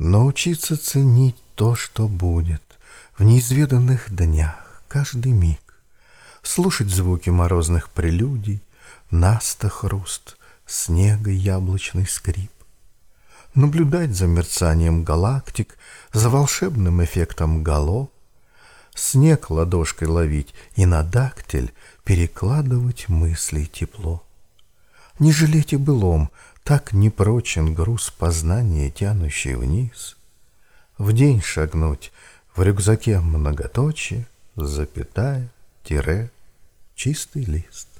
Научиться ценить то, что будет в неизведанных днях, каждый миг. Слушать звуки морозных прелюдий, наста хруст, снега яблочный скрип. Наблюдать за мерцанием галактик, за волшебным эффектом гало, снег ладошкой ловить и на дактиль перекладывать мысли тепло. Не жалеть и былом, так непрочен груз познания, тянущий вниз. В день шагнуть, в рюкзаке многоточие, запятая, тире, чистый лист.